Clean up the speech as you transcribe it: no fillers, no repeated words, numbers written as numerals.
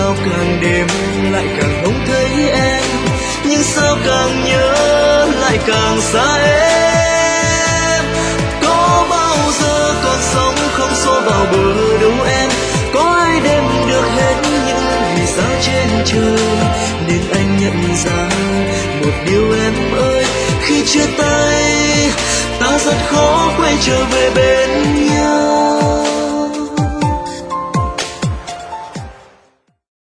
sao càng đêm lại càng không thấy em, nhưng sao càng nhớ lại càng xa em. Có bao giờ còn sống không xô vào bờ đâu em, có ai đếm được hết những vì sao trên trời, nên anh nhận ra một điều em ơi, khi chia tay ta rất khó quay trở về bên nhau.